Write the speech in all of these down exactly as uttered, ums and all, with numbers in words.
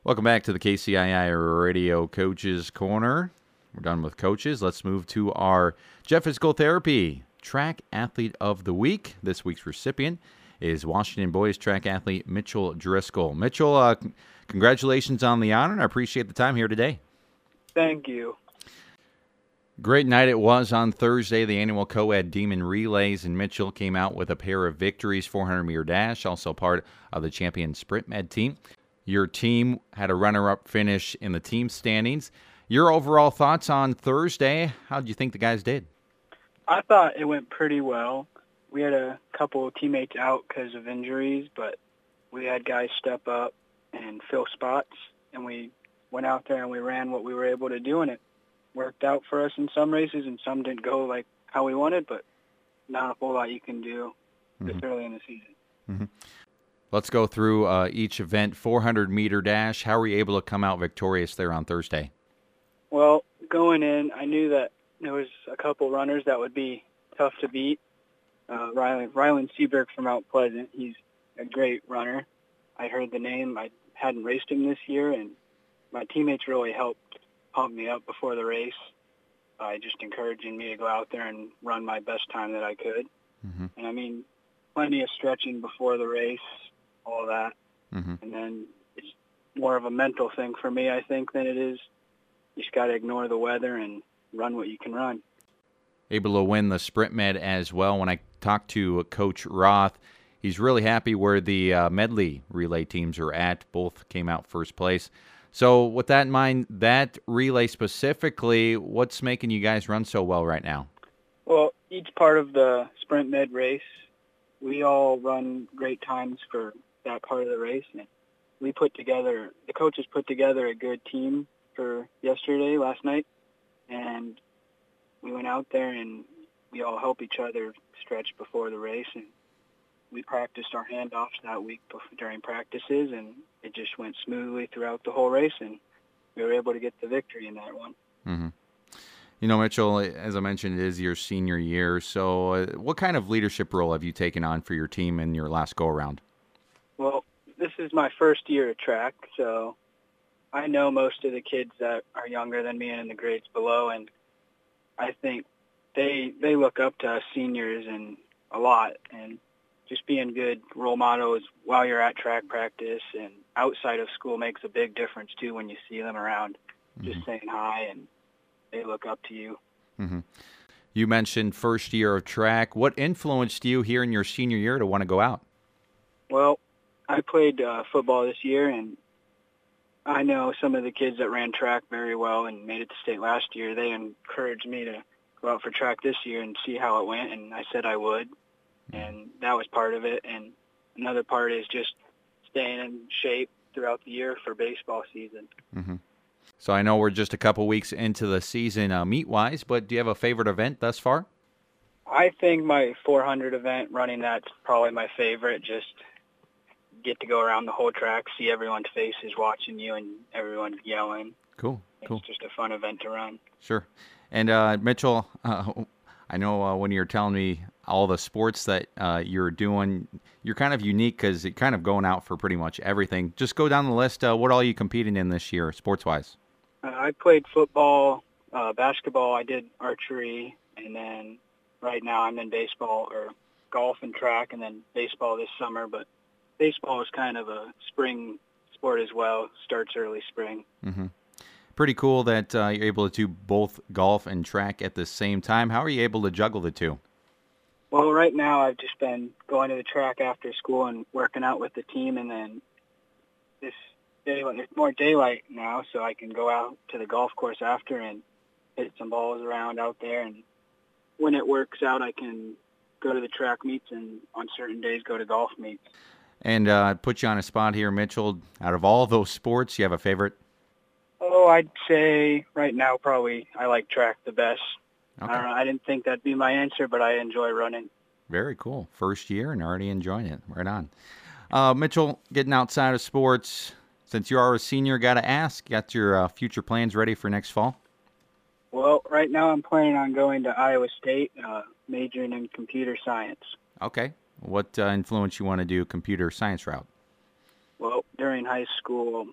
Welcome back to the K C I I Radio Coaches Corner. We're done with coaches. Let's move to our Jet Physical Therapy Track Athlete of the Week. This week's recipient is Washington Boys track athlete Mitchell Driscoll. Mitchell, uh, congratulations on the honor, and I appreciate the time here today. Thank you. Great night it was on Thursday, the annual Co-Ed Demon Relays, and Mitchell came out with a pair of victories, four hundred meter dash, also part of the champion Sprint Med team. Your team had a runner-up finish in the team standings. Your overall thoughts on Thursday, how did you think the guys did? I thought it went pretty well. We had a couple of teammates out because of injuries, but we had guys step up and fill spots, and we went out there and we ran what we were able to do, and it worked out for us in some races, and some didn't go like how we wanted, but not a whole lot you can do this mm-hmm. early in the season. Mm-hmm. Let's go through uh, each event. four hundred meter dash, how were you able to come out victorious there on Thursday? Well, going in, I knew that there was a couple runners that would be tough to beat. Uh, Rylan, Rylan Seaberg from Mount Pleasant, he's a great runner. I heard the name. I hadn't raced him this year, and my teammates really helped pump me up before the race by just encouraging me to go out there and run my best time that I could. Mm-hmm. And, I mean, plenty of stretching before the race, all that. Mm-hmm. And then it's more of a mental thing for me, I think, than it is. You just got to ignore the weather and run what you can run. Able to win the Sprint Med as well. When I talked to Coach Roth, he's really happy where the uh, medley relay teams are at. Both came out first place. So with that in mind, that relay specifically, what's making you guys run so well right now? Well, each part of the Sprint Med race, we all run great times for that part of the race. And we put together, the coaches put together a good team for yesterday, last night, and we went out there and we all help each other stretch before the race, and we practiced our handoffs that week during practices, and it just went smoothly throughout the whole race, and we were able to get the victory in that one. Mm-hmm. You know, Mitchell, as I mentioned, it is your senior year, so uh, what kind of leadership role have you taken on for your team in your last go-around? Well, this is my first year at track, so I know most of the kids that are younger than me and in the grades below, and I think they they look up to us seniors and a lot, and just being good role models while you're at track practice and outside of school makes a big difference too when you see them around, mm-hmm. just saying hi and they look up to you. Mm-hmm. You mentioned first year of track. What influenced you here in your senior year to want to go out? Well, I played uh, football this year, and I know some of the kids that ran track very well and made it to state last year. They encouraged me to go out for track this year and see how it went, and I said I would, and that was part of it. And another part is just staying in shape throughout the year for baseball season. Mm-hmm. So I know we're just a couple weeks into the season uh, meet-wise, but do you have a favorite event thus far? I think my four hundred event, running that's probably my favorite. Just get to go around the whole track, see everyone's faces watching you and everyone yelling. Cool, it's cool. It's just a fun event to run. Sure. And uh, Mitchell, uh, I know uh, when you're telling me all the sports that uh, you're doing, you're kind of unique because you're kind of going out for pretty much everything. Just go down the list. Uh, what all are you competing in this year, sports-wise? Uh, I played football, uh, basketball. I did archery, and then right now I'm in baseball or golf and track, and then baseball this summer. But baseball is kind of a spring sport as well. Starts early spring. Mm-hmm. Pretty cool that uh, you're able to do both golf and track at the same time. How are you able to juggle the two? Well, right now I've just been going to the track after school and working out with the team, and then this daylight, there's more daylight now, so I can go out to the golf course after and hit some balls around out there. And when it works out, I can go to the track meets and on certain days go to golf meets. And uh, put you on a spot here, Mitchell. Out of all those sports, you have a favorite? Oh, I'd say right now probably I like track the best. Okay. I don't know, I didn't think that'd be my answer, but I enjoy running. Very cool. First year and already enjoying it. Right on. Uh, Mitchell, getting outside of sports, since you are a senior, got to ask, got your uh, future plans ready for next fall? Well, right now I'm planning on going to Iowa State, uh, majoring in computer science. Okay. What uh, influence you want to do computer science route? Well, during high school,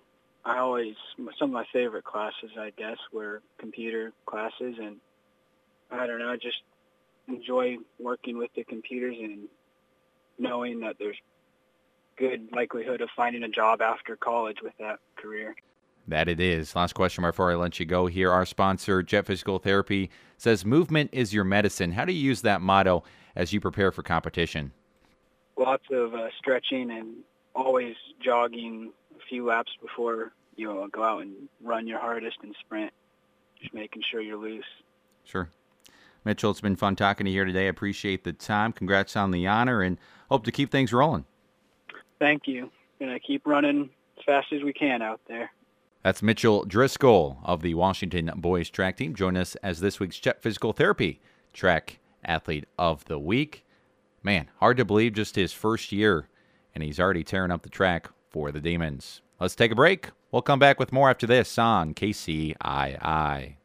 I always, some of my favorite classes, I guess, were computer classes, and I don't know, I just enjoy working with the computers and knowing that there's good likelihood of finding a job after college with that career. That it is. Last question before I let you go here. Our sponsor, Jet Physical Therapy, says movement is your medicine. How do you use that motto as you prepare for competition? Lots of uh, stretching and always jogging a few laps before you know, go out and run your hardest and sprint, just making sure you're loose. Sure. Mitchell, it's been fun talking to you here today. I appreciate the time. Congrats on the honor, and hope to keep things rolling. Thank you. Going to keep running as fast as we can out there. That's Mitchell Driscoll of the Washington Boys Track Team. Join us as this week's Jet Physical Therapy Track Athlete of the Week. Man, hard to believe just his first year, and he's already tearing up the track for the Demons. Let's take a break. We'll come back with more after this on K C I I.